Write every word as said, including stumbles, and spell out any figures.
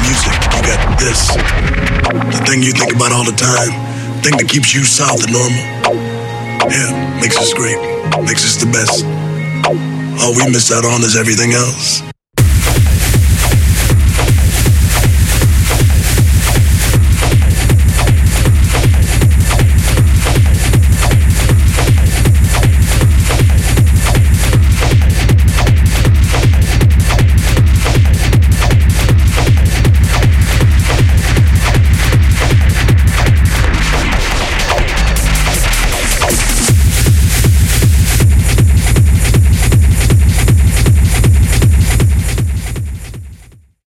music. You got this, the thing you think about all the time, thing that keeps you south of normal. Yeah, makes us great, makes us the best. All we miss out on is everything else.